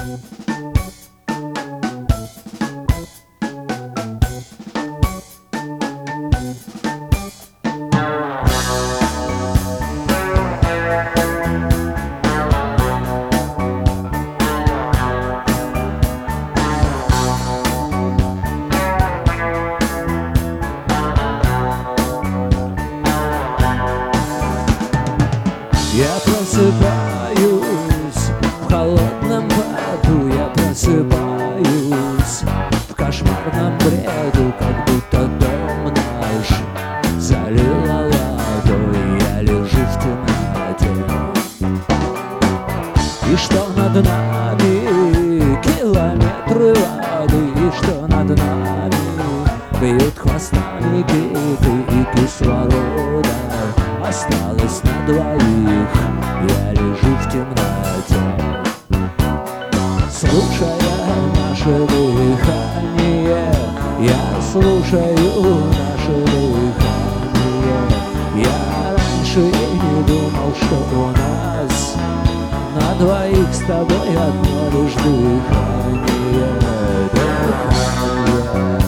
Я просыпаюсь в холодном поту, я просыпаюсь в кошмарном бреду, как будто дом наш залило водой, я лежу в темноте. И что над нами километры воды, и что над нами бьют хвостами киты, и кислорода осталось на двоих, я лежу в темноте, слушая наше дыхание, я слушаю наше дыхание. Я раньше и не думал, что у нас на двоих с тобой одно лишь дыхание, дыхание.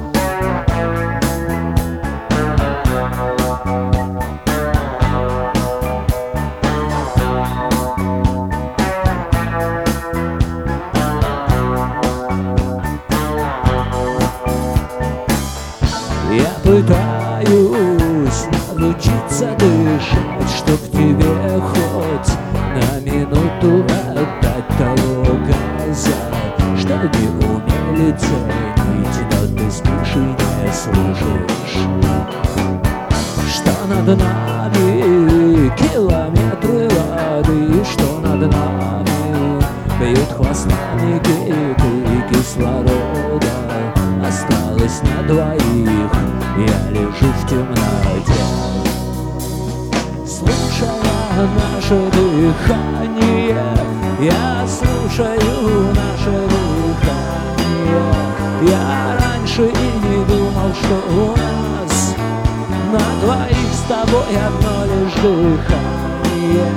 Я пытаюсь научиться дышать, чтоб тебе хоть на минуту отдать того газа, что не умели ценить, но ты спишь и не слышишь, что над нами километры воды, что над нами бьют хвостами киты, и кислорода осталось на двоих, я лежу в темноте, слушая наше дыхание, я слушаю наше дыхание. Я раньше и не думал, что у нас на двоих с тобой одно лишь дыхание.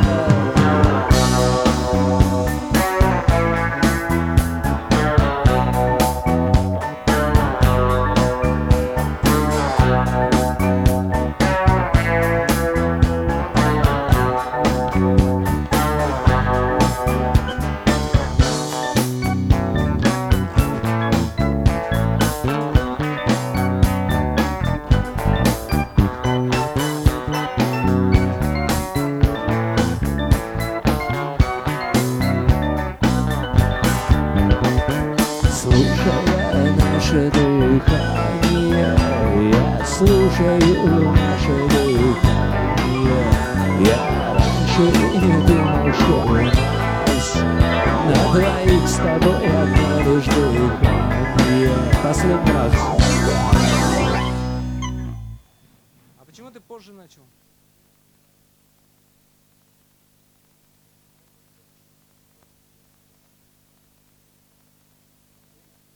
Слушая наше дыхание, я слушаю наше дыхание. Я раньше и не думал, что у нас на двоих с тобой одно лишь дыхание. Последний раз. А почему ты позже начал?